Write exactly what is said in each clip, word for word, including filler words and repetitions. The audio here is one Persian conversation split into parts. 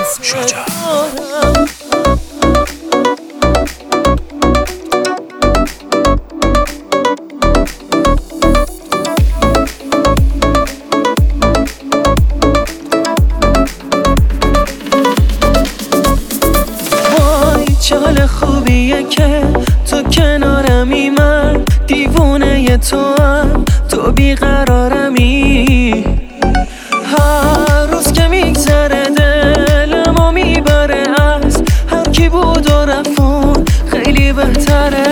شجاع. چه حال خوبیه که تو کنارمی، من دیوونه تو هم، تو بیقرارمی. هر روز که میگذره دلمو میبره، از هر کی بود و رفون خیلی بهتره.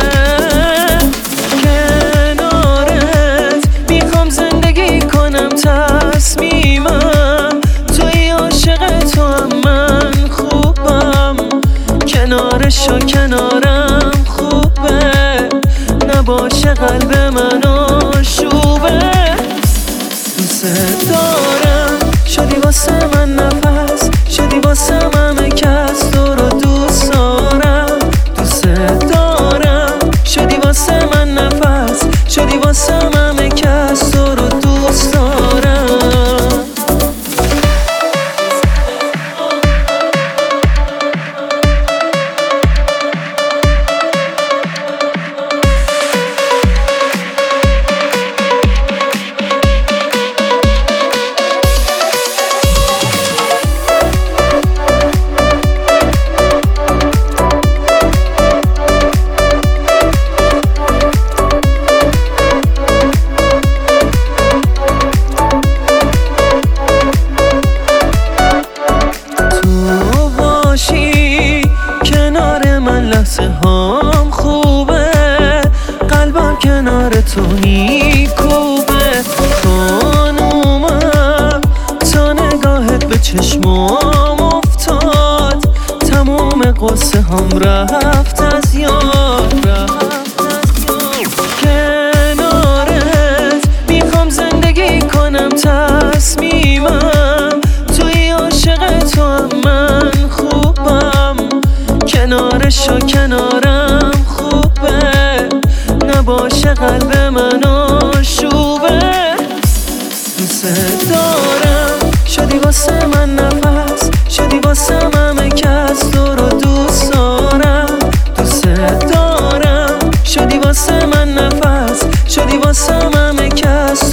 کنارت میخوام زندگی کنم، تصمیمم توی عاشق تو هم، من خوبم کنارش و کنارم خوبه، نباشه قلب من آشوبه. دوست دارم شدی واسه من نفس، شدی واسه همه کس تو رو دوست دارم. دوست دارم شدی واسه من نفس، شدی واسه همه کس تو رو دوست دارم. لحظه هام خوبه، قلبم کنار تو میکوبه. خانومم تا نگاهت به چشمام افتاد، تموم قصه هم رفت از یاد، رفت از یاد. کنارت میخوام زندگی کنم، تصمیمم توی عاشق تو هم، من خوبم کنارش و کنارم خوبه، نباشه قلب من آشوبه. دوست دارم شدی واسه من نفس، شدی واسه همه کس تو رو دوست دارم. دوست دارم شدی واسه من نفس، شدی واسه همه کس